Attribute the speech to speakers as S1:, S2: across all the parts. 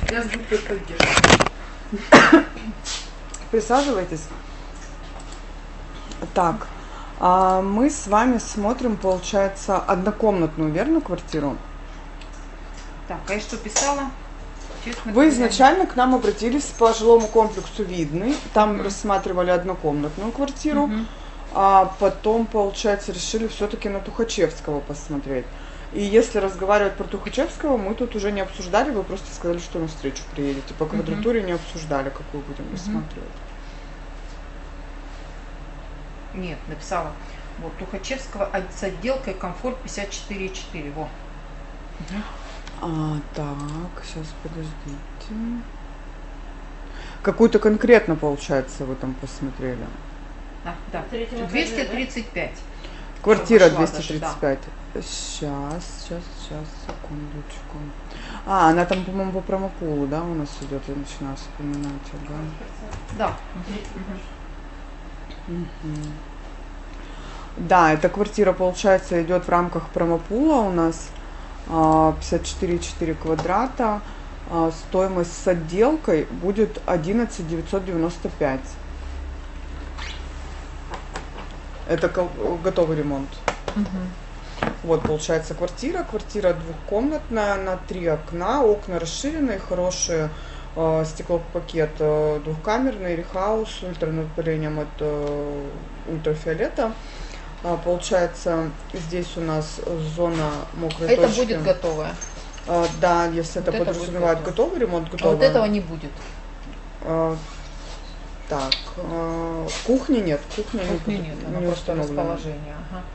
S1: Я с группой поддержки.
S2: Присаживайтесь. Так, мы с вами смотрим, получается, однокомнатную, верно, квартиру?
S1: Так, а я что писала? Честно
S2: Вы
S1: говоря,
S2: изначально к нам обратились по жилому комплексу «Видный», там рассматривали однокомнатную квартиру, а потом, получается, решили все-таки на Тухачевского посмотреть. И если разговаривать про Тухачевского, мы тут уже не обсуждали, вы просто сказали, что на встречу приедете. По квадратуре не обсуждали, какую будем рассматривать.
S1: Нет, написала. Вот, Тухачевского с отделкой комфорт 54,4. Во.
S2: Так, сейчас подождите. Какую-то конкретно, получается, вы там посмотрели?
S1: Да, 235.
S2: Квартира
S1: Пошла
S2: 235.
S1: даже,
S2: Сейчас, секундочку. Она там, по-моему, по промопулу, да, у нас идет, я начинаю вспоминать. Ага.
S1: Да.
S2: Да, эта квартира, получается, идет в рамках промопула у нас 54,4 квадрата. Стоимость с отделкой будет 11 995. Это готовый ремонт. Вот, получается, квартира двухкомнатная, на 3 окна, окна расширенные, хорошие, стеклопакет двухкамерный, рехаус с ультранапылением от ультрафиолета. Получается, здесь у нас зона мокрой
S1: Это
S2: точки.
S1: будет готовое.
S2: Да, если
S1: Вот
S2: это подразумевает готовый ремонт, готовый.
S1: А вот этого не будет.
S2: Так, кухни нет,
S1: Кухни нет, она
S2: не
S1: просто
S2: установлена.
S1: расположение.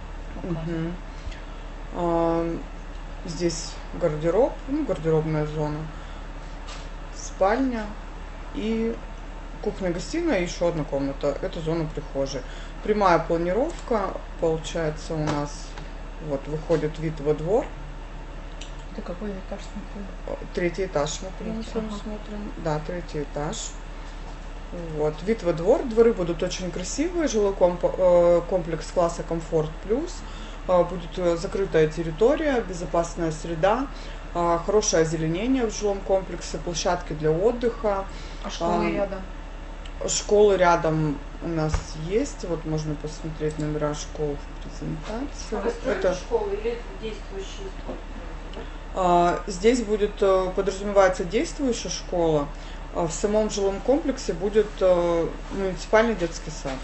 S2: Здесь гардероб, гардеробная зона, спальня и кухня-гостиная, и еще одна комната. Это зона прихожей. Прямая планировка, получается, у нас вот выходит вид во двор.
S1: Это какой этаж смотрели?
S2: 3-й этаж мы смотрим. Да, 3-й этаж. Вот. Вид во двор. Дворы будут очень красивые. Жилой комплекс класса Комфорт Плюс. Будет закрытая территория, безопасная среда, хорошее озеленение в жилом комплексе, площадки для отдыха.
S1: А школы рядом?
S2: Школы рядом у нас есть. Вот можно посмотреть номера школ в презентации.
S3: Это школы или действующие школы?
S2: Здесь будет подразумевается действующая школа. В самом жилом комплексе будет муниципальный детский сад.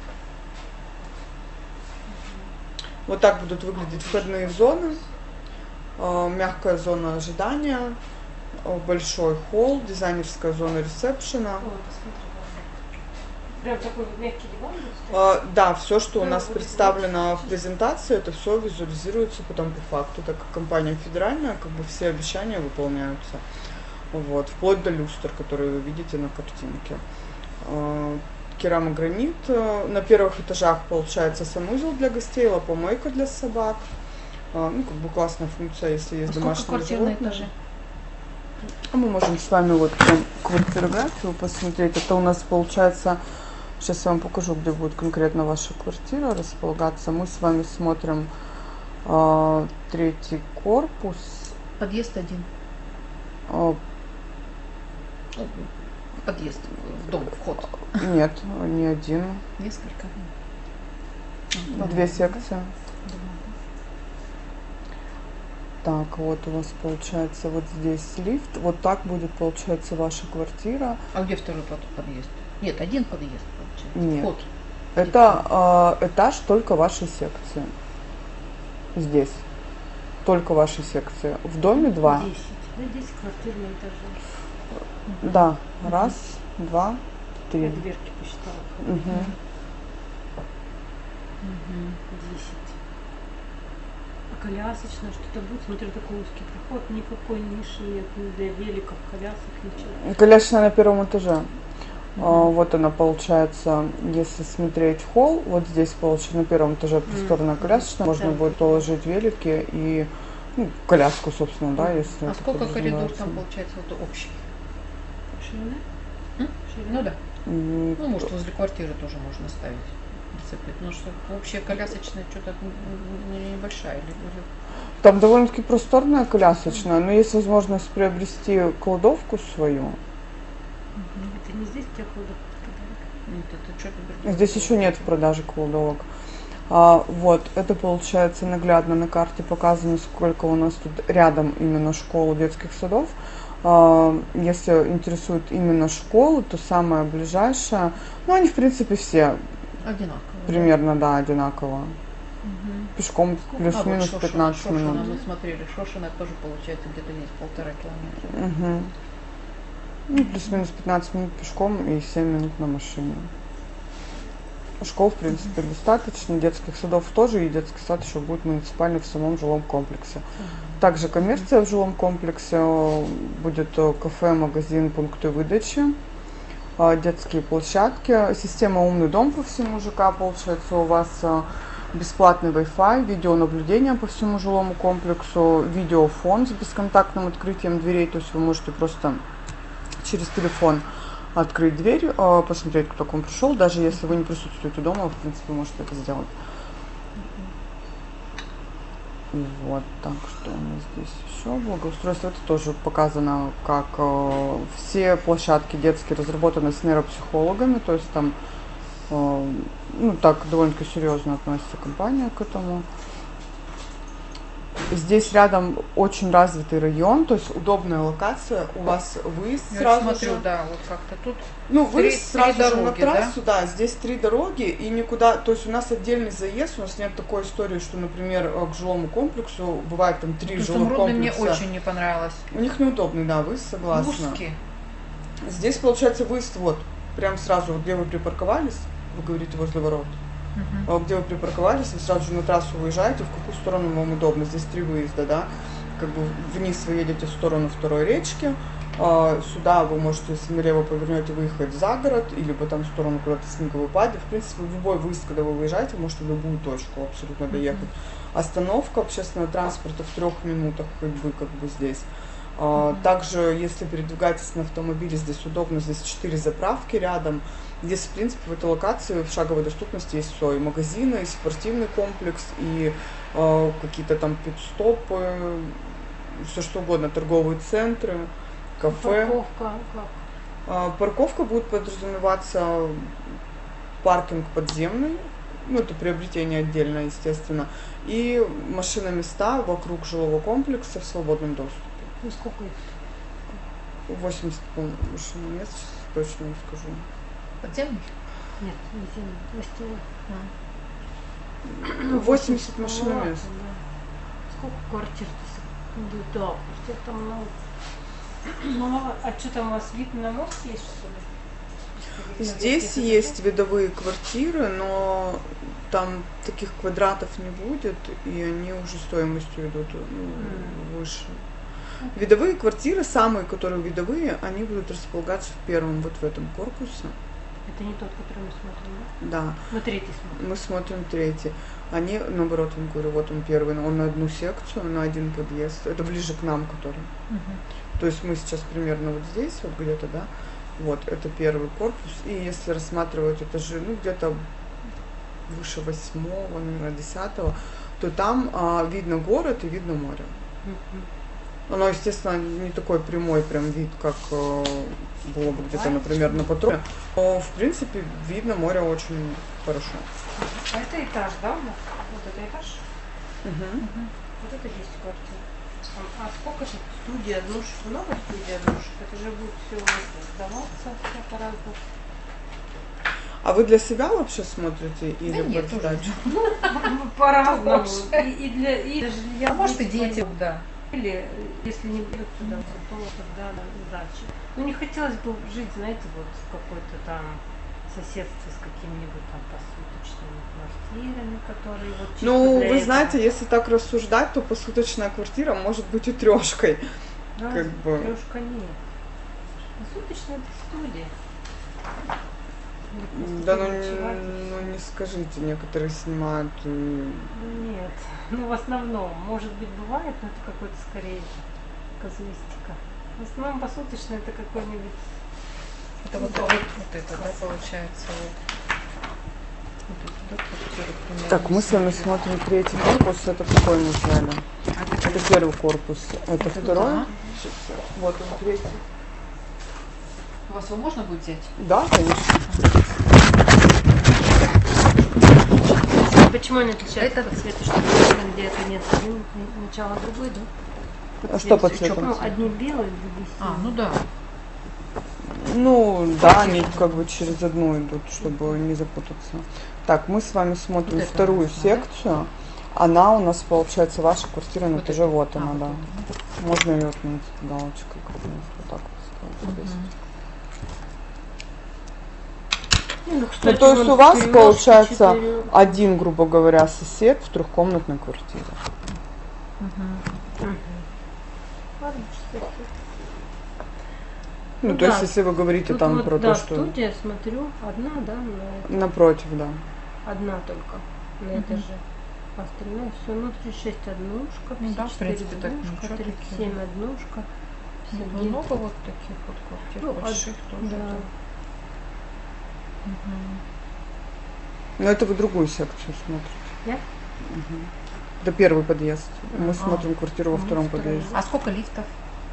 S2: Вот так будут выглядеть входные зоны. Мягкая зона ожидания, большой холл, дизайнерская зона ресепшена.
S3: Прям такой мягкий диван?
S2: Да, все, что у нас представлено в презентации, это все визуализируется потом по факту, так как компания федеральная, как бы все обещания выполняются. Вот, вплоть до люстр, которые вы видите на картинке. Керамогранит. На первых этажах получается санузел для гостей, лапомойка для собак. Как бы классная функция, если есть домашние
S1: квартир
S2: животные.
S1: на этаже?
S2: Мы можем с вами вот квартирографию посмотреть. Это у нас получается, сейчас я вам покажу, где будет конкретно ваша квартира располагаться. Мы с вами смотрим 3-й корпус.
S1: Подъезд один. Подъезд, в дом, вход.
S2: Нет, не один.
S1: Несколько.
S2: 2 секции. Так, вот у вас получается вот здесь лифт. Вот так будет, получается, ваша квартира.
S1: А где второй подъезд? Нет, один подъезд, получается.
S2: Нет.
S1: Вход.
S2: Это этаж только вашей секции. Здесь. Только вашей секции. В доме 2.
S3: 10. Ну, 10 квартир на этаже.
S2: Да. 1, 2, 3.
S3: Я дверки посчитала. 10. А колясочная что-то будет? Смотрю, такой узкий проход, никакой ниши нет, ни для великов, колясок, ничего.
S2: Колясочная на 1-м этаже. Вот она получается, если смотреть холл, вот здесь получается на 1-м этаже просторная колясочная, можно будет положить велики и коляску, собственно, да, если.
S1: А сколько коридор там получается вот общий?
S3: Ширина?
S1: Ну да. Ну, может, возле квартиры тоже можно ставить. принципе. Потому что общая колясочная что-то небольшая.
S2: Там довольно-таки просторная колясочная, но есть возможность приобрести кладовку свою.
S3: Это не здесь у тебя кладовка?
S1: Нет, это что-то.
S2: Здесь еще нет в продаже кладовок. Вот, это получается наглядно на карте показано, сколько у нас тут рядом именно школ, детских садов. Если интересует именно школы, то самая ближайшая, ну они в принципе все
S1: Одинаково.
S2: примерно, да, одинаково. Пешком плюс-минус
S1: вот
S2: 15 минут.
S1: Шошина, мы смотрели, Шошина тоже получается где-то есть 1,5 километра.
S2: Ну, плюс-минус 15 минут пешком и 7 минут на машине. Школ, в принципе, достаточно, детских садов тоже, и детский сад еще будет муниципальный в самом жилом комплексе. Также коммерция в жилом комплексе, будет кафе, магазин, пункты выдачи, детские площадки, система «Умный дом» по всему ЖК, получается, у вас бесплатный Wi-Fi, видеонаблюдение по всему жилому комплексу, видеофон с бесконтактным открытием дверей, то есть вы можете просто через телефон открыть дверь, посмотреть, кто к вам пришел, даже если вы не присутствуете дома, в принципе, можете это сделать. И вот, так, что у нас здесь еще? Благоустройство, это тоже показано, как все площадки детские разработаны с нейропсихологами, то есть там, ну, так довольно-таки серьезно относится компания к этому. Здесь рядом очень развитый район, то есть удобная локация. У вас выезд
S1: Я
S2: сразу
S1: смотрю,
S2: же.
S1: да, вот как-то тут.
S2: Ну, выезд
S1: три
S2: сразу же
S1: дороги,
S2: на трассу, да? Здесь 3 дороги и никуда. То есть у нас отдельный заезд, у нас нет такой истории, что, например, к жилому комплексу бывает там 3 жилых
S1: Изумрудный мне
S2: комплекса.
S1: очень не понравилось.
S2: У них неудобный, да, выезд, согласна.
S1: Узкий.
S2: Здесь получается выезд вот, прям сразу, вот, где вы припарковались, вы говорите возле ворот. Где вы припарковались, вы сразу же на трассу выезжаете, в какую сторону вам удобно. Здесь 3 выезда, да. Как бы вниз вы едете в сторону второй речки, сюда вы можете, если налево повернете, выехать за город, или потом в сторону куда-то снеговой пади. В принципе, в любой выезд, когда вы выезжаете, можете в любую точку абсолютно доехать. Остановка общественного транспорта в 3 минутах ходьбы, как бы здесь. Также, если передвигаетесь на автомобиле, здесь удобно, здесь 4 заправки рядом. Здесь, в принципе, в этой локации в шаговой доступности есть все, и магазины, и спортивный комплекс, и какие-то там пит-стопы, все что угодно, торговые центры, кафе.
S3: Парковка как?
S2: Парковка будет подразумеваться паркинг подземный, ну это приобретение отдельно, естественно, и машиноместа вокруг жилого комплекса в свободном доступе.
S3: Ну сколько их?
S2: 80 машиномест, сейчас точно не скажу.
S1: Подземный?
S3: Нет, не земля, гостевой.
S2: 80 машиномест.
S3: Да. Сколько квартир? Да, квартир там много. Ну, а что там у вас вид на мост есть, что ли?
S2: Здесь есть видовые квартиры, но там таких квадратов не будет, и они уже стоимостью идут выше. Видовые квартиры, самые, которые видовые, они будут располагаться в первом, вот в этом корпусе.
S3: Это не тот, который мы смотрим, да?
S2: Да.
S3: Мы третий смотрим.
S2: Мы смотрим третий. Они, наоборот, я говорю, вот он первый, он на одну секцию, на один подъезд. Это ближе к нам, который. То есть мы сейчас примерно вот здесь, вот где-то, да, вот, это первый корпус. И если рассматривать этажи, ну, где-то выше 8-го, наверное, 10-го, то там видно город и видно море. Оно, естественно, не такой прямой прям вид, как было бы где-то, например, на Патроне. Но, в принципе, видно море очень хорошо.
S3: А это этаж, да, у нас? Вот это этаж? Вот это 10 квартир. А сколько же студия, душ? Много студия, душ? Это же будет все сдаваться все по-разному.
S2: А вы для себя вообще смотрите или
S1: Да нет,
S2: под сдачу?
S3: По-разному. И для жилья.
S1: А может и дети, да.
S3: Или если не будут сюда, то тогда на даче. Ну не хотелось бы жить, знаете, вот в какой-то там соседстве с какими-нибудь там посуточными квартирами, которые вот чисто
S2: Ну,
S3: для
S2: вы
S3: этого.
S2: знаете, если так рассуждать, то посуточная квартира может быть и 3.
S3: Да,
S2: как бы.
S3: 3 нет. Посуточная это студия.
S2: Да, ну не скажите, некоторые снимают.
S3: Нет, ну в основном, может быть, бывает, но это какой-то скорее казуистика. В основном посуточно это какой-нибудь.
S1: Это вот это, да, получается. Вот. Вот эти, да, квартиры примерно.
S2: Так, мы с вами смотрим третий корпус. Это какой мы взяли? Это первый корпус. Это второй.
S1: Да.
S2: Вот он третий.
S1: У вас его можно будет взять?
S2: Да, конечно.
S3: Почему они отличаются
S1: Это-
S3: по цвету, что там, где это нет один, начало другой, да?
S2: А что по
S3: цвету?
S2: цвету?
S3: Ну, одни белые, другие
S1: А, ну
S3: синие.
S1: да.
S2: Ну, да, они как бы через одну идут, чтобы не запутаться. Так, мы с вами смотрим
S1: Вот это
S2: вторую
S1: нужно, да?
S2: секцию. Она у нас, получается, ваша квартира на
S1: Вот
S2: этаже.
S1: это.
S2: Вот
S1: А,
S2: она,
S1: вот
S2: да.
S1: это.
S2: Можно ее отметить галочкой. Вот так вот ставить здесь.
S3: Ну,
S2: Ну, то есть у вас, получается, один, грубо говоря, сосед в трехкомнатной квартире.
S3: Ладно, кстати.
S2: Ну,
S3: Ну
S2: то есть,
S3: да.
S2: если вы говорите
S3: Тут
S2: там
S3: вот,
S2: про
S3: да,
S2: то, что
S3: студия, смотрю, одна, да, на
S2: напротив, да.
S3: одна только на этаже. Остальное все внутри 6 однушка,
S1: Ну да, в
S3: 54
S1: принципе, так
S3: двушка,
S1: ничего,
S3: 37 однушка,
S1: Ну,
S3: 59.
S1: много вот таких вот квартир
S3: Ну,
S1: больших тоже.
S3: Да.
S1: да. Мгм.
S2: Но это вы другую секцию смотрите.
S3: Я?
S2: Мгм. Это первый подъезд. Мы
S1: А.
S2: смотрим квартиру во
S3: Ну,
S2: втором
S3: второй.
S2: подъезде.
S1: А сколько лифтов?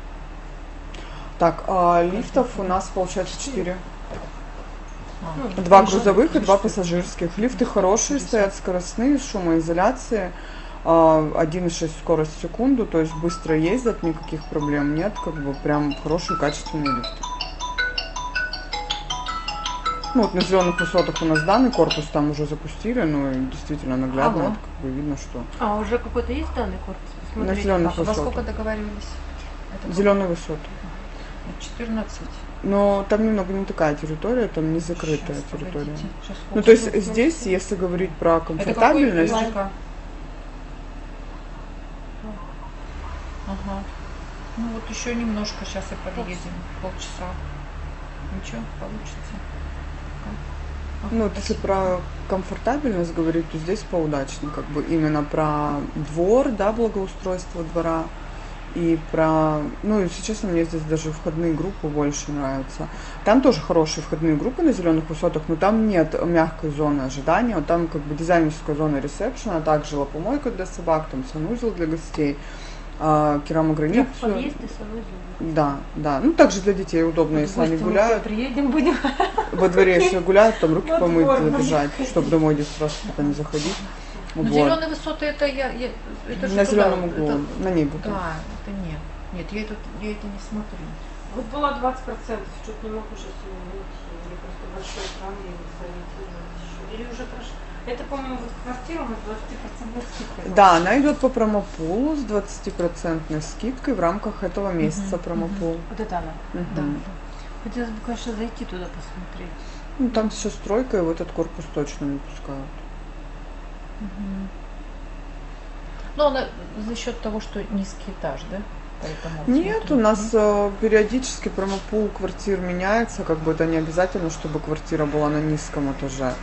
S2: Так, а лифтов у нас получается 4.
S1: А,
S3: Ну,
S2: 2
S3: Лифты.
S2: грузовых и 2
S1: Лифты.
S2: пассажирских. Лифты хорошие, стоят скоростные, с шумоизоляцией. 1,6 скорость в секунду, то есть быстро ездят, никаких проблем нет, как бы прям хорошие, качественные лифты. Ну вот на зеленых высотах у нас данный корпус там уже запустили, но действительно наглядно,
S1: Алло.
S2: как бы видно, что
S3: А, уже какой-то есть данный корпус?
S2: на
S3: Посмотрите.
S2: зеленых
S1: во сколько
S2: высотах.
S1: договаривались? Это
S2: Зеленые высоты.
S1: 14.
S2: Но там немного не такая территория, там не закрытая
S1: Щас,
S2: территория.
S1: погодите. Щас
S2: Ну
S1: сколько?
S2: то есть здесь, если говорить про
S1: Это какой
S2: комфортабельность,
S1: ЖК? Ага. Ну вот еще немножко, сейчас и подъедем. Полчаса. Ничего, получится. Ага,
S2: ну вот если
S1: спасибо.
S2: про комфортабельность говорить, то здесь поудачнее, как бы именно про двор, да, благоустройство двора. И про, ну, если честно, мне здесь даже входные группы больше нравятся. Там тоже хорошие входные группы на зеленых высотах, но там нет мягкой зоны ожидания. Вот там как бы дизайнерская зона ресепшена, а также лапомойка для собак, там санузел для гостей, керамогранит.
S3: Подъезд и санузел.
S2: Да, да. Ну, также для детей удобно,
S3: Вот
S2: если
S3: в гости
S2: они
S3: мы
S2: гуляют.
S3: приедем, будем.
S2: Во дворе, если гуляют, там руки
S3: Во
S2: помыть,
S3: двор будем
S2: забежать,
S3: ходить.
S2: чтобы домой 10 раз туда не заходить.
S1: Ну,
S2: Вот.
S1: зеленые высоты это это же
S2: На
S1: туда,
S2: зеленом углу,
S1: это-
S2: на ней буду.
S1: Да, это нет. Нет, я это не смотрю.
S3: Вот было 20%, чуть не могу сейчас увидеть, или просто большой экран, я не сориентировалась. Или уже прошло. Это, по-моему, вот квартира мы 20% скидкой.
S2: Да, она идет по промопулу с 20% скидкой в рамках этого месяца
S1: Мгм,
S2: промопул.
S3: Вот это она.
S2: Мгм.
S1: Да.
S3: Хотелось бы, конечно, зайти туда посмотреть.
S2: Ну, там сейчас стройка, и в этот корпус точно не пускают.
S1: Мгм. Ну, она за счет того, что низкий этаж, да? Поэтому
S2: Нет,
S1: смотрю.
S2: у нас периодически промопул квартир меняется, как бы это не обязательно, чтобы квартира была на низком этаже.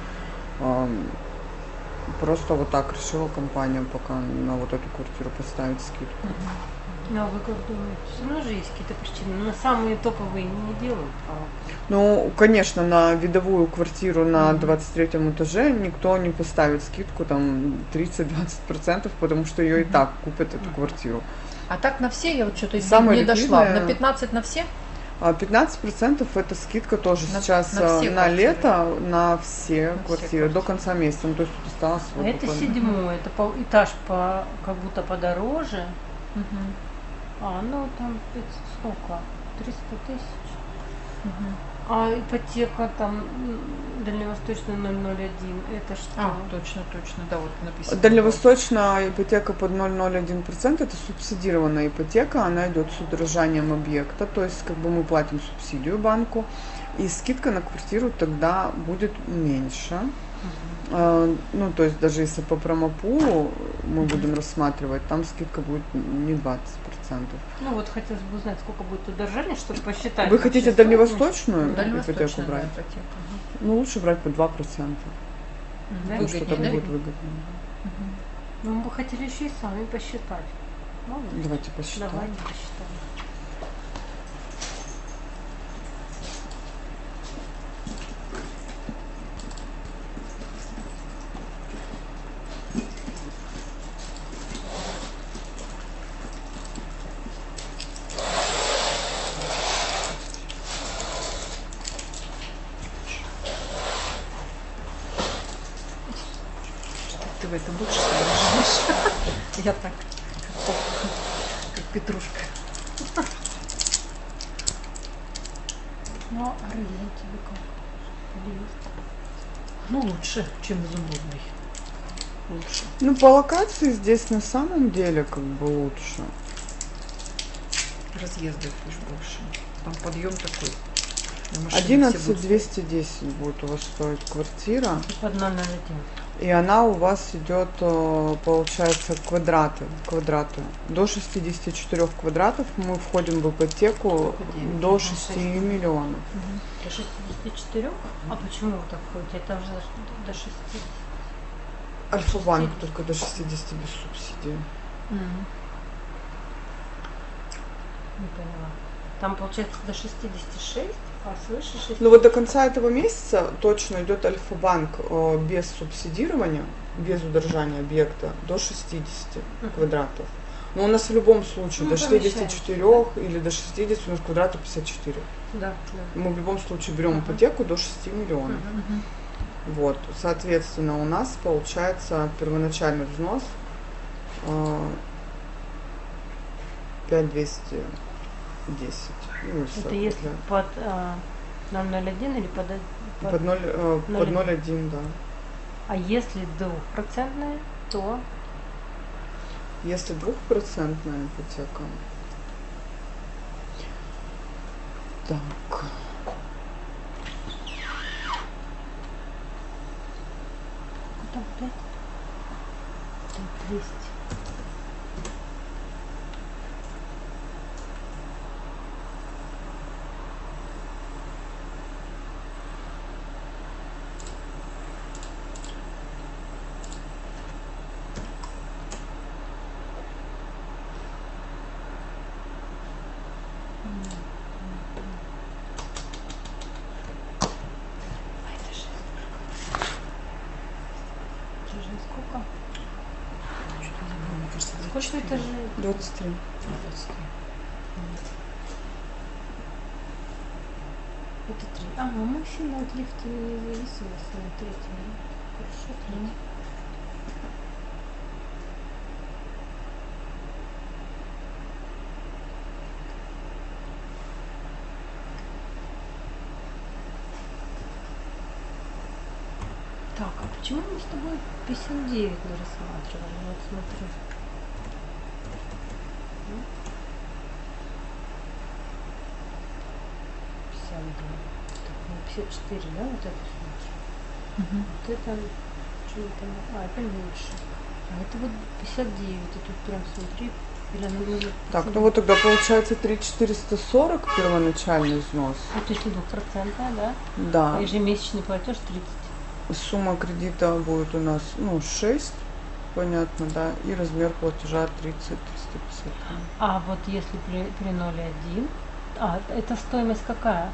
S2: Просто вот так решила компания пока на вот эту квартиру поставить скидку.
S3: Ну, а вы как думаете? Все равно же есть какие-то причины. На самые топовые не делают.
S2: Ну, конечно, на видовую квартиру на 23 этаже никто не поставит скидку там 30-20%, потому что ее и так купят, эту квартиру.
S1: А так на все я вот что-то
S2: Самая
S1: не дошла.
S2: ликвидная-
S1: На 15 на все?
S2: 15% это скидка тоже
S1: На-
S2: сейчас
S1: на все
S2: на
S1: квартиры.
S2: лето на все
S1: На все
S2: квартиры до
S1: квартиры.
S2: конца месяца. Ну, то есть тут осталось
S3: А
S2: вот
S3: это
S2: буквально-
S3: 7-й, это этаж как будто подороже.
S1: Мгм.
S3: А, ну там сколько? 300 тысяч.
S1: Мгм.
S3: А ипотека там дальневосточная 001, это что?
S1: А, точно, да, вот написано.
S2: Дальневосточная ипотека под 0,01% это субсидированная ипотека, она идет с удорожанием объекта, то есть как бы мы платим субсидию банку, и скидка на квартиру тогда будет меньше. Ну, то есть даже если по промопулу мы будем рассматривать, там скидка будет не 20%.
S3: Ну вот хотелось бы узнать, сколько будет удержание, чтобы посчитать.
S2: Вы хотите
S3: вообще,
S2: дальневосточную ипотеку
S1: Дальневосточная
S2: брать?
S1: ипотека.
S2: Ну, лучше брать по 2%,
S3: Да?
S2: потому что
S1: Выгоднее,
S2: так
S1: да?
S2: будет выгодно.
S1: Мгм.
S3: Ну, мы бы хотели еще и сами посчитать. Можно?
S2: Давайте посчитаем.
S3: Давайте посчитаем.
S1: красивая, ты больше ставишь. Я так, как петрушка. Ну, а рыжий тебе как? Ну, лучше, чем изумрудный. Лучше.
S2: Ну, по локации здесь на самом деле как бы лучше.
S1: Разъезды уж больше. Там подъем такой. На машине все
S2: 11
S1: будут
S2: 210 будет у вас стоить квартира.
S3: Под 001.
S2: И она у вас идет, получается, квадраты. До 64 квадратов мы входим в ипотеку до 6 миллионов.
S3: До 64? А почему вы так ходите? Это уже до 60.
S2: Альфа-банк только до 60 без субсидии.
S3: Не поняла. Там получается до 66, а свыше 60.
S2: Ну вот до конца этого месяца точно идет Альфа-банк без субсидирования, без удержания объекта до 60 квадратов. Но у нас в любом случае
S3: Ну,
S2: до 64 или до 60 у нас квадратов 54.
S3: Да, да.
S2: Мы в любом случае берем ипотеку до 6 миллионов. Вот, соответственно, у нас получается первоначальный взнос 5210. Ну,
S3: Это если под 001 или под
S2: под 0,1, да.
S3: А если 2%, то
S2: Если 2% ипотека. Так.
S3: там 5? 200. Сколько?
S1: Что-то забыла, мне кажется,
S3: Сколько этажей?
S2: 23.
S1: 23.
S3: Это 3. А, мы сильно от лифта не зависимости на третьем. Хорошо, 3. Так, а почему мы с тобой 59 не рассматривали? Вот смотри. М? 59. Так, ну 54, да, вот это смотри. Вот это что-то... А, это меньше. А это вот 59. И тут прям смотри. Или оно нужно...
S2: Так, ну вот тогда получается 3440 первоначальный взнос.
S3: Вот если 2%, да?
S2: Да.
S3: А ежемесячный платеж 30.
S2: Сумма кредита будет у нас, 6, понятно, да, и размер платежа 30 350.
S3: А вот если при 0,1, это стоимость какая?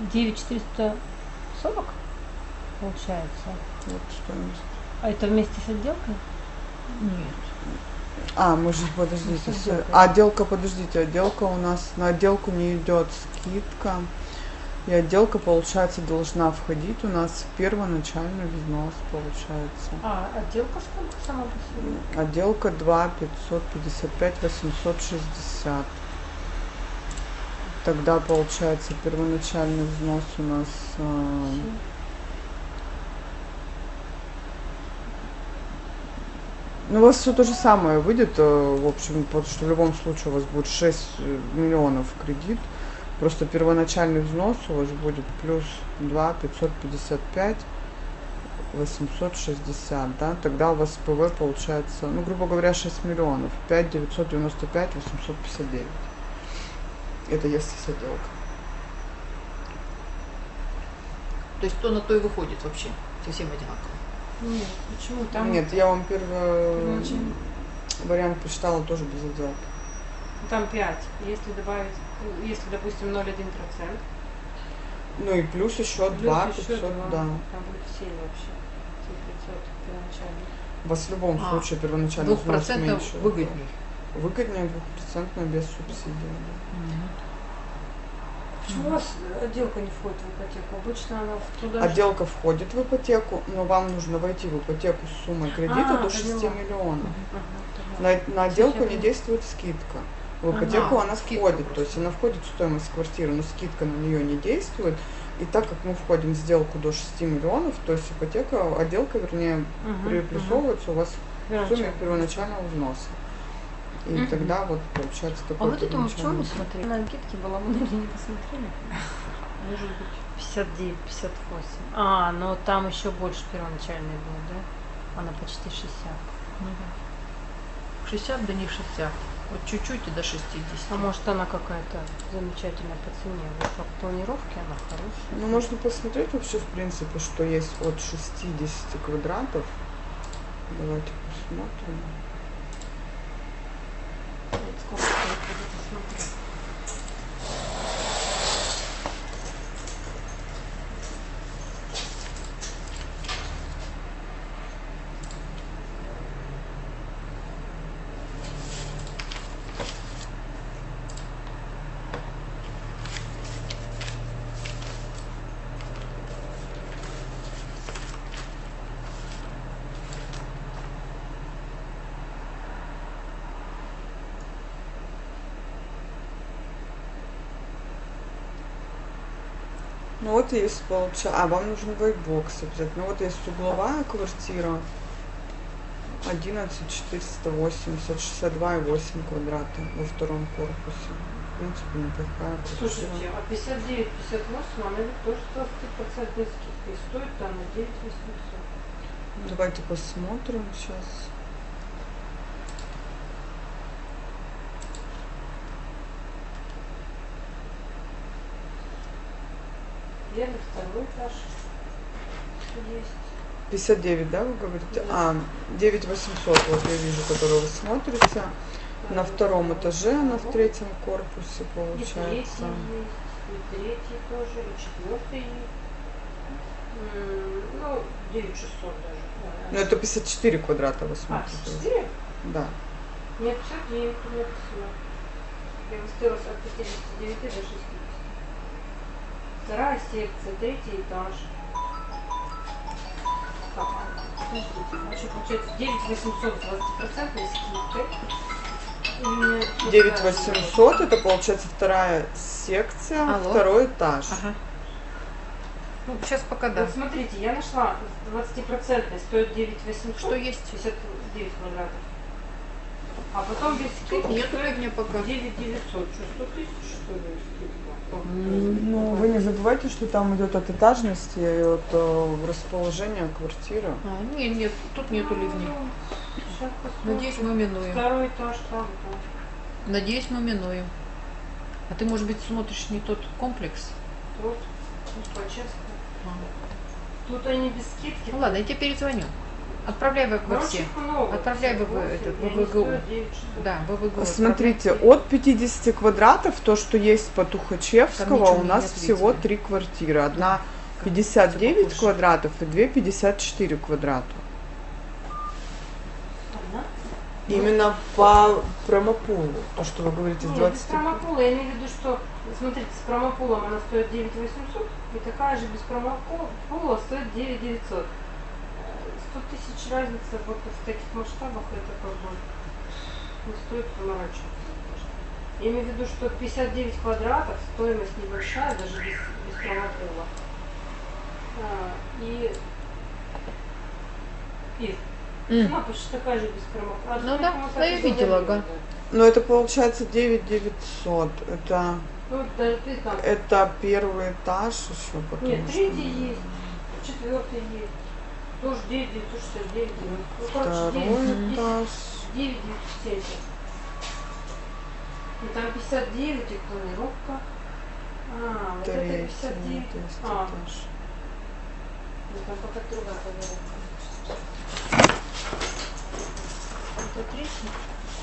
S3: 9440 получается?
S2: Вот стоимость.
S3: А это вместе с отделкой?
S1: Нет.
S2: Мы же, подождите,
S3: С отделкой.
S2: отделка у нас, на отделку не идет скидка. И отделка, получается, должна входить у нас в первоначальный взнос, получается.
S3: А отделка сколько сама по себе?
S2: Отделка 2 555 860. Тогда, получается, первоначальный взнос у нас... Ну, у вас все то же самое выйдет, в общем, потому что в любом случае у вас будет 6 миллионов кредит. Просто первоначальный взнос у вас будет плюс 2 555 860, да, тогда у вас ПВ получается, грубо говоря, 6 миллионов, 5 995 859. Это если с отделкой.
S1: То есть то на то и выходит вообще. Совсем одинаково.
S3: Нет, почему там?
S2: Нет, я вам первый
S3: Первоначально.
S2: вариант посчитала тоже без отделки.
S3: Там 5. Если добавить, если, допустим, 0,1%,
S2: Ну и плюс еще 2
S3: плюс еще
S2: 500,
S3: 2,
S2: да.
S3: там будет 7 вообще. 7 500 первоначально.
S2: У вас в любом случае первоначальный взнос
S1: 2%
S2: меньше.
S1: выгодней.
S2: Выгоднее 2% без субсидий. Да.
S3: Почему у вас отделка не входит в ипотеку? Обычно она туда же-
S2: Отделка входит в ипотеку, но вам нужно войти в ипотеку с суммой кредита до 6
S3: поняла.
S2: миллионов.
S3: Ага, поняла.
S2: На отделку не
S3: Сейчас
S2: действует скидка. В ипотеку
S1: Ага,
S2: она
S1: скидка
S2: входит,
S1: просто.
S2: то есть она входит в стоимость квартиры, но скидка на нее не действует. И так как мы входим в сделку до 6 миллионов, то есть ипотека, отделка, вернее, приплюсовывается у вас в сумме первоначального взноса. И
S1: Мгм.
S2: тогда вот получается
S4: А
S2: такой
S4: вот это мы в чем не
S2: первоначальный.
S4: смотрели? На анкетке была, мы, наверное, не посмотрели.
S1: Может быть.
S4: 59, 58. А, но там еще больше первоначальной было, да? Она почти 60.
S1: Ну да. 60, да не 60. Вот чуть-чуть и до 60.
S4: А может она какая-то замечательная по цене? Вот по планировке она хорошая.
S2: Ну, можно посмотреть вообще, в принципе, что есть от 60 квадратов. Давайте посмотрим.
S4: Вот сколько стоит, пойду посмотрю.
S2: Ну вот есть, получается. А, вам нужен вейбокс обязательно. Ну вот есть угловая квартира. 11 480, 62,8 квадрата во втором корпусе. В принципе, неплохая квартира.
S3: Слушайте, а 59-58, она ведь тоже 20% скидкой. Стоит она 9800.
S2: Давайте посмотрим сейчас.
S3: Первый, второй этаж. Есть.
S2: 59, да, вы говорите?
S3: Да.
S2: А, 9800, вот я вижу, который вы смотрите. На втором этаже, она в третьем корпусе,
S3: И третий
S2: получается.
S3: есть, и третий тоже, и четвертый есть. Ну, 9600 даже.
S2: Ну, это 54 квадрата вы
S3: А,
S2: смотрите.
S3: 54?
S2: Да.
S3: Нет, 59 у меня написано. Я выставилась от 59 до 60. Вторая секция, третий этаж. Так, подождите, значит, получается 9800 с 20% скидкой. И мне тут
S2: 9800, это получается вторая секция,
S1: Алло.
S2: второй этаж.
S1: Ага. Ну, сейчас пока да.
S3: Вот смотрите, я нашла 20% стоит 9800.
S1: Что есть?
S3: 59 квадратов. А потом без скидки
S1: Нету
S3: стоит
S1: мне пока.
S3: 9900. Что, 100 тысяч, что ли, скидка?
S2: Ну, вы не забывайте, что там идет от этажности и от расположения квартиры.
S1: А, нет, тут нету ливней.
S3: Сейчас посмотрим.
S1: Надеюсь, мы минуем.
S3: Второй этаж там, там.
S1: Надеюсь, мы минуем. А ты, может быть, смотришь не тот комплекс?
S3: Тут, по-честному.
S1: А.
S3: Тут они без скидки.
S1: Ну ладно, я тебе перезвоню. Отправляй в все. Отправляй в этот, в ВГУ. Да, в ВГУ.
S2: Смотрите,
S1: отправляй.
S2: от 50 квадратов, то, что есть по
S1: Там
S2: Тухачевского,
S1: ничего
S2: у
S1: не
S2: нас
S1: нет,
S2: всего
S1: видите.
S2: 3 квартиры. Одна
S1: Всё
S2: 59
S1: похоже.
S2: квадратов и 2 54 квадрата.
S3: Одна?
S2: Именно по промопулу, то, что вы говорите, с
S3: Нет,
S2: 20.
S3: без промокола. Я имею в виду, что, смотрите, с промоколом она стоит 9800, и такая же без промокола стоит 9900. 100 тысяч разница вот в таких масштабах, это как бы не стоит заморачиваться. Я имею в виду, что 59 квадратов, стоимость небольшая, даже без промокола. И цена почти такая же без промокола.
S1: Ну да, да, я видела, ага.
S2: Но это получается 9900. Это,
S3: Ну, даже ты там.
S2: это первый этаж еще потом.
S3: Нет, третий есть, четвертый есть. Тоже 9969. Ну, короче,
S2: Второй
S3: 9,
S2: этаж.
S3: 970. И там 59 и планировка. А, вот это
S2: Третий
S3: 59.
S2: то есть
S3: А,
S2: этаж.
S3: ну там пока другая планировка. Это третий.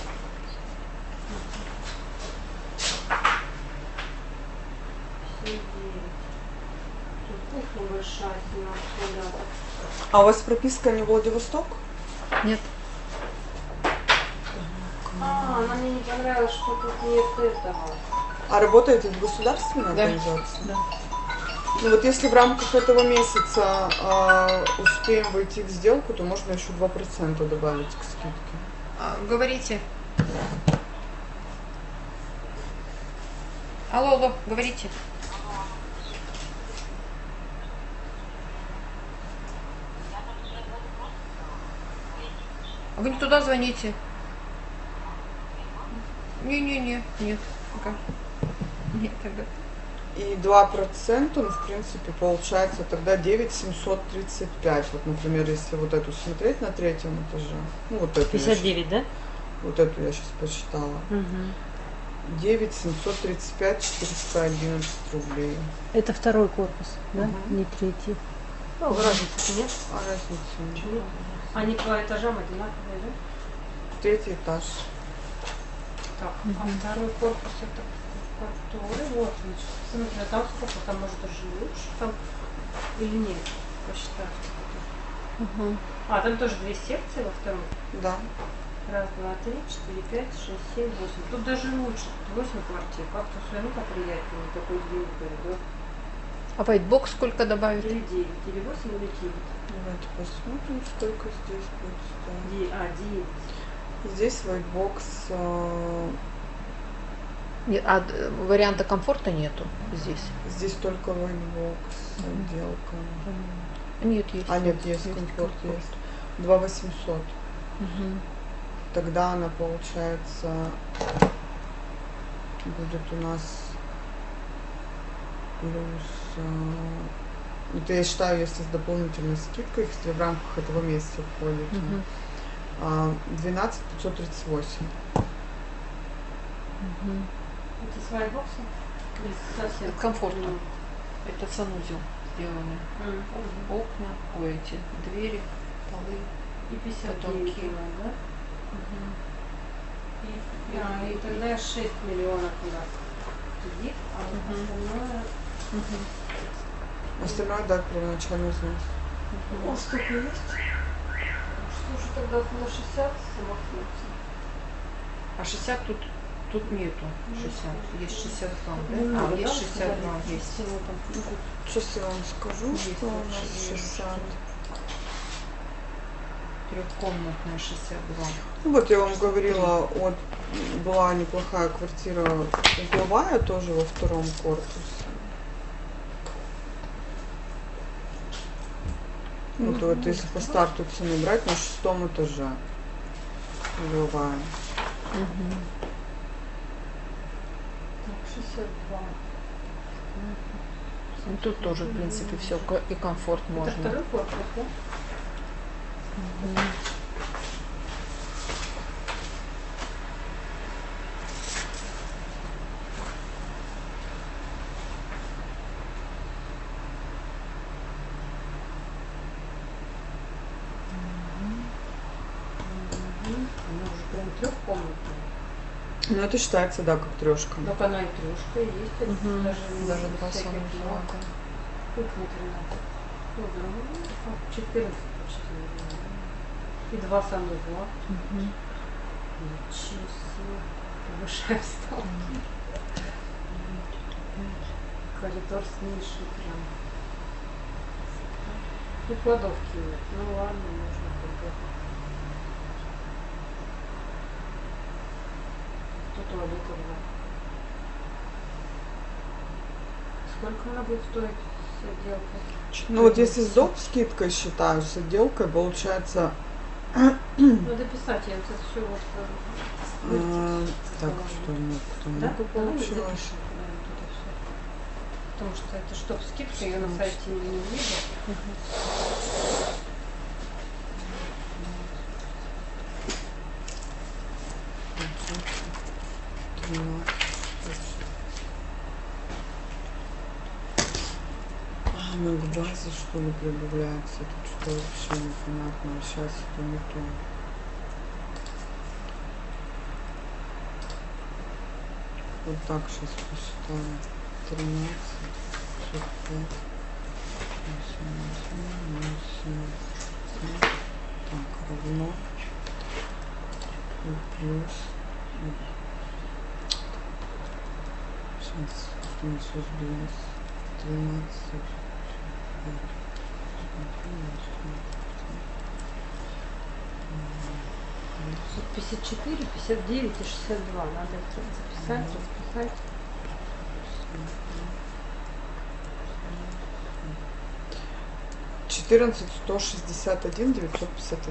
S3: Тут кухня большая, 17 квадратов.
S2: А у вас прописка не Владивосток?
S1: Нет.
S3: А, она мне не понравилась, что тут нет этого.
S2: А работаете в государственной
S1: Да.
S2: организации?
S1: Да.
S2: Ну вот если в рамках этого месяца успеем войти в сделку, то можно еще 2% добавить к скидке.
S1: Говорите. Алло, алло, говорите. Вы не туда звоните. Не-не-не, нет. Пока. Нет, тогда.
S2: И 2%, ну, в принципе, получается тогда 9,735. Вот, например, если вот эту смотреть на третьем этаже, ну, вот эту,
S4: 59, да?
S2: вот эту я сейчас посчитала.
S4: Угу.
S2: 9,735, 411 рублей.
S4: Это второй корпус, да?
S2: Мгм.
S4: Не третий. Ну, разницы нет.
S2: А разница нет.
S3: Они по этажам одинаковые, да?
S2: Третий этаж.
S3: Так, а второй корпус это который? Вот, значит, смотри, а там сколько? Там может даже лучше там или нет? Посчитать. А, там тоже 2 секции во втором.
S2: Да.
S3: Раз, два, три, 4, 5, 6, 7, 8. Тут даже лучше. 8 квартир. Как-то все равно поприятнее. Такой длинный коридор.
S1: А вайтбокс сколько добавить?
S3: Или 9, или 8, или 9.
S2: Давайте посмотрим, сколько здесь будет стоить.
S3: 9.
S2: Здесь whitebox.
S1: Варианта комфорта нету здесь.
S2: Здесь только whitebox отделка.
S1: Нет, есть.
S2: А, нет, есть комфорт, есть. 2800.
S1: Мгм.
S2: Тогда она, получается, будет у нас плюс... это я считаю, если с дополнительной скидкой, если в рамках этого месяца входит.
S1: Мгм.
S2: 12 538.
S1: Мгм.
S3: Это с вайбоксом? Или совсем?
S1: Комфортно. Это санузел сделаны. Окна, эти двери, полы.
S3: И 59
S1: Потолки.
S3: да? И тогда 6 миллионов у нас кредит, а вот остальное...
S2: Остальное, да, первоначальный взнос.
S3: Ну, столько есть. Что же тогда на 60 замахнуться?
S1: А 60 тут нету. 60. Есть 62,
S3: Не
S1: да?
S3: надо,
S1: Есть
S3: да,
S1: 62,
S3: говорить?
S1: есть.
S3: Всего там.
S2: Сейчас я вам скажу,
S1: Есть
S2: что у нас
S1: вообще
S2: 60.
S1: Трехкомнатная 62.
S2: Ну вот я вам говорила, вот была неплохая квартира угловая тоже во втором корпусе. Вот, вот если по старту цены брать, на 6-м этаже угловая.
S3: Так, 62.
S1: Ну, тут тоже, в принципе, все и комфорт
S3: Это
S1: можно.
S3: второй корпус, да? Она уже прям трехкомнатная.
S2: Ну это считается, да, как трешка.
S3: Так она и трешка есть. Это
S1: Мгм.
S3: Даже
S1: Даже два
S3: всяких
S1: санузла,
S3: блоков.
S1: да.
S3: Кухня 13. Ну, да, ну, 14 почти. И 2 санузла.
S1: Мгм.
S3: Ничего себе. Повышаем ставки. Коридор с нишей прям. И кладовки нет. Ну ладно, можно придумать. Тут туалет два. Сколько она будет стоить с отделкой?
S2: Ну вот если с доп. Скидкой считаю, с отделкой получается...
S3: Надо писать, я вот все вот
S2: так, что нет, кто
S3: да?
S2: не получилось.
S3: Запишем куда-нибудь это всё. Потому что это чтоб скидка, я на сайте не увидела.
S2: Ну, к базе, что ли, прибавляется. Тут что вообще непонятно. Сейчас это не то. Вот так сейчас посчитаю. 13, 45, 87, так, равно. И плюс насос бизнес 12.
S3: 54, 59 и 62. Надо это записать, расписать.
S2: 14 161 951.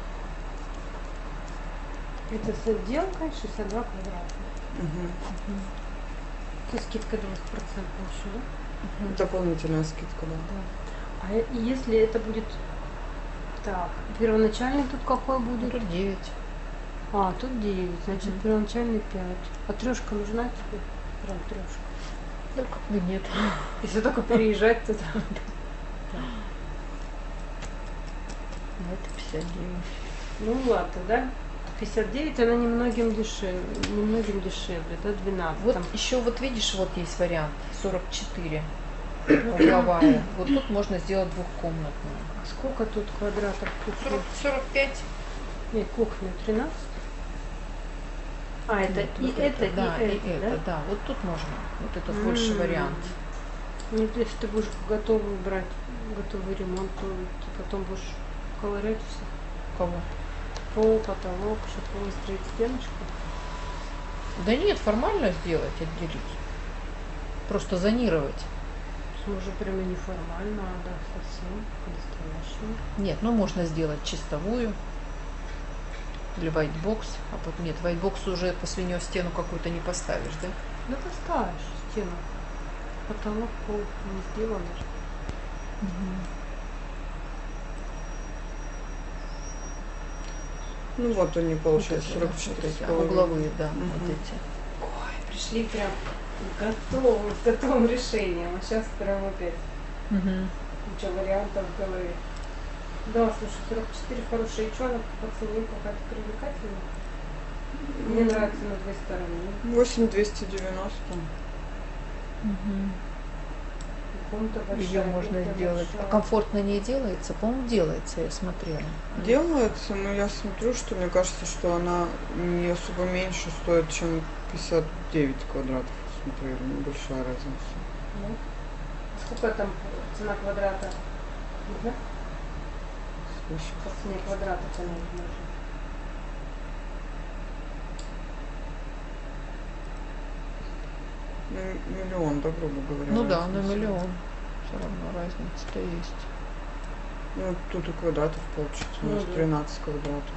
S3: Это с отделкой 62 квадрата.
S2: Мгм.
S3: Со скидкой 20% еще, да?
S2: Дополнительная скидка, да.
S3: А если это будет... Так, первоначальный тут какой будет?
S1: Тут 9.
S3: А, тут 9, значит первоначальный 5. А трешка нужна тебе? Прям трешка.
S1: Да как бы нет.
S3: Если только переезжать туда.
S1: Ну, это 59.
S3: Ну ладно, да? 59, она немногим дешевле, да, 12.
S1: Вот
S3: Там
S1: еще вот видишь, вот есть вариант 44 угловая. Вот тут можно сделать двухкомнатную.
S3: сколько тут квадратов?
S1: 45.
S3: Нет, кухня 13. А, это
S1: Нет,
S3: и
S1: вот
S3: это,
S1: да,
S3: и это, да?
S1: да. Вот тут можно. Вот этот больше вариант.
S3: Нет, если ты будешь готовый брать, готовый ремонт, то ты потом будешь ковырять все.
S1: Кого?
S3: Пол, потолок, еще выстроить стеночку.
S1: Да нет, формально сделать, отделить. Просто зонировать.
S3: Уже прямо неформально, а да, совсем по-настоящему.
S1: Нет, ну можно сделать чистовую. Или whitebox. А потом нет, whitebox уже после нее стену какую-то не поставишь, да?
S3: Да поставишь стену. Потолок, пол не сделано же.
S2: Ну вот они, получается,
S1: Вот это,
S2: 44 с
S1: да,
S2: половиной.
S1: угловые, да,
S2: Мгм.
S1: вот эти.
S3: Ой, пришли прям с готовым решением. А сейчас прям опять куча вариантов в голове. Да, слушай, 44 хорошие. И что она по цене какая-то привлекательная? Мне нравится на две стороны.
S2: 8290.
S3: Комната большая.
S1: Ее можно
S3: кухня
S1: сделать.
S3: большая.
S1: А комфортно не делается? По-моему, делается, я смотрела.
S2: Делается, но я смотрю, что мне кажется, что она не особо меньше стоит, чем 59 квадратов. Смотрю, небольшая разница.
S3: Ну, сколько там цена квадрата? Да?
S2: Слушай,
S3: По цене квадрата понять можно.
S2: ну, миллион, да, грубо говоря.
S1: Ну да, на
S2: разница.
S1: миллион. Все равно разница-то есть.
S2: Ну, тут и квадратов получится,
S3: Ну
S2: может,
S3: да.
S2: 13 квадратов.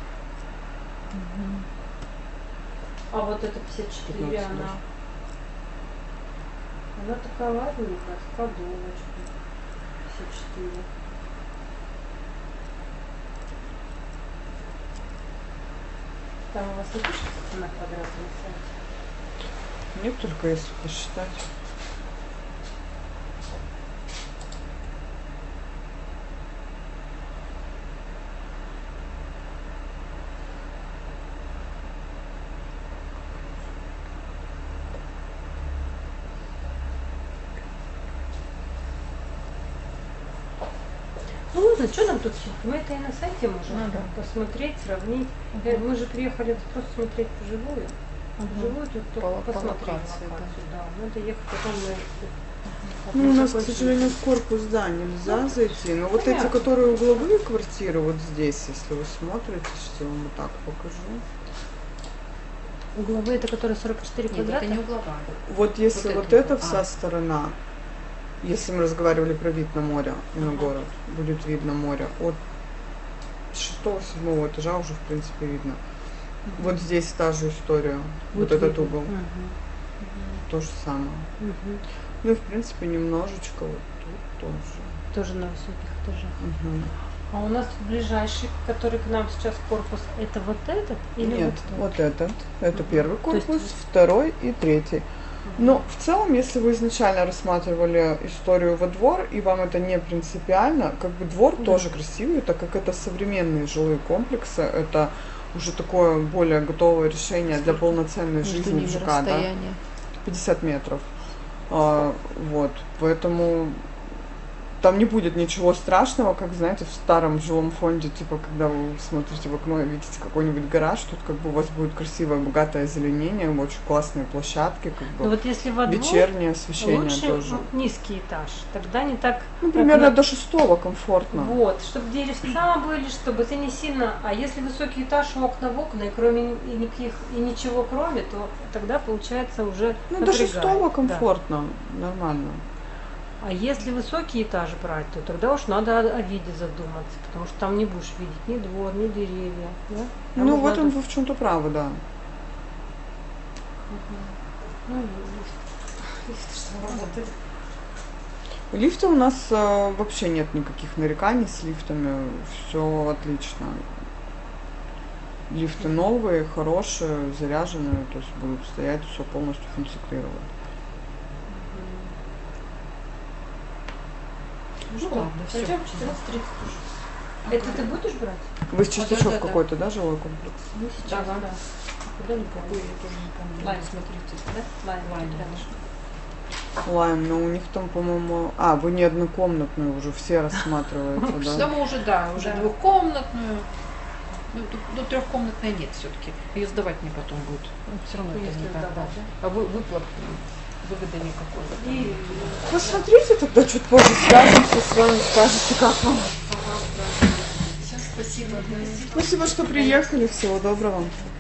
S3: А вот эта 54,
S2: 15
S3: она...
S2: даже.
S3: Она такая ладненькая, с подолочкой. 54. Там у вас не пишется цена квадрата на сайте?
S2: Нет, только если посчитать.
S3: Ну ладно, что нам тут сидеть? Мы это и на сайте можем
S1: Ну да.
S3: посмотреть, сравнить. Мы же приехали просто смотреть вживую. Вживую тут только
S1: По
S3: посмотреть
S1: локации,
S3: локацию, да. Надо ехать потом на...
S2: Ну, у нас, к
S3: закончим.
S2: сожалению, в корпус, да, нельзя зайти. Но вот эти,
S3: понятно.
S2: которые угловые квартиры, вот здесь, если вы смотрите, что я вам вот так покажу.
S3: Угловые, это которые 44
S1: Нет,
S3: квадрата?
S1: это не угловая.
S2: Вот если
S1: Вот
S2: вот,
S1: это
S2: эта
S1: вот.
S2: вся сторона, если мы разговаривали про вид на море и на город, будет видно море. От 6-7 этажа уже, в принципе, видно. Вот здесь та же история.
S3: Будет
S2: вот этот
S3: видно.
S2: угол.
S3: Мгм.
S2: То же самое.
S3: Мгм.
S2: Ну и, в принципе, немножечко вот тут тоже.
S3: Тоже на высоких этажах.
S2: Мгм.
S3: А у нас ближайший, который к нам сейчас корпус, это вот этот или
S2: Нет,
S3: вот
S2: вот этот. Это первый
S3: То есть
S2: корпус, второй и третий.
S3: этот?
S2: Но в целом, если вы изначально рассматривали историю во двор, и вам это не принципиально, как бы двор
S3: Да.
S2: тоже красивый, так как это современные жилые комплексы, это уже такое более готовое решение для полноценной
S1: Между
S2: жизни в
S1: ними
S2: ЖК, да?
S1: расстояние.
S2: 50 метров. Вот, поэтому там не будет ничего страшного, как, знаете, в старом жилом фонде, типа, когда вы смотрите в окно и видите какой-нибудь гараж, тут как бы у вас будет красивое, богатое озеленение, очень классные площадки, как
S4: Ну
S2: бы
S4: вот если во двор,
S2: вечернее освещение
S4: лучше
S2: тоже.
S4: низкий этаж. Тогда не так...
S2: Ну, примерно
S4: окна-
S2: до 6-го комфортно.
S4: Вот, чтобы деревца были, чтобы ты не сильно... А если высокий этаж, окна в окна, и кроме и никаких, и ничего кроме, то тогда получается уже
S2: Ну, до
S4: напрягает.
S2: 6-го
S4: Да.
S2: комфортно, нормально.
S4: А если высокий этаж брать, то тогда уж надо о виде задуматься, потому что там не будешь видеть ни двор, ни деревья. Да? Там
S2: Ну,
S4: уж
S2: в этом
S4: надо-
S2: вы в чем-то правы, да.
S4: Ну, лифт что работает.
S2: Лифта у нас вообще нет никаких нареканий с лифтами, все отлично. Лифты новые, хорошие, заряженные, то есть будут стоять, все полностью функционировать.
S1: Ну ладно, все.
S3: Пойдем, 14:30 уже.
S4: Это ты будешь брать?
S2: Вы с Чистячок
S1: да.
S2: какой-то, да, жилой комплекс?
S4: Ну, сейчас,
S1: Да.
S4: да. Куда не помню.
S1: Какой, я тоже не помню.
S4: Лайн, смотрите, да? Лайн,
S1: Лайн.
S4: тут рядышком.
S2: Лайм, но у них там, по-моему... А, вы не однокомнатную уже все рассматриваете,
S1: Да,
S2: да?
S1: мы уже, да, уже
S4: Да.
S1: двухкомнатную. Ну, трехкомнатной нет все-таки. Ее сдавать мне потом будет. Все равно это
S4: Если
S1: не так,
S4: сдавать,
S1: да. А выплат выгоды никакой.
S4: И
S2: Посмотрите, тогда чуть позже свяжемся с вами, скажете, как вам.
S1: Все, спасибо.
S2: Спасибо, что приехали, всего доброго.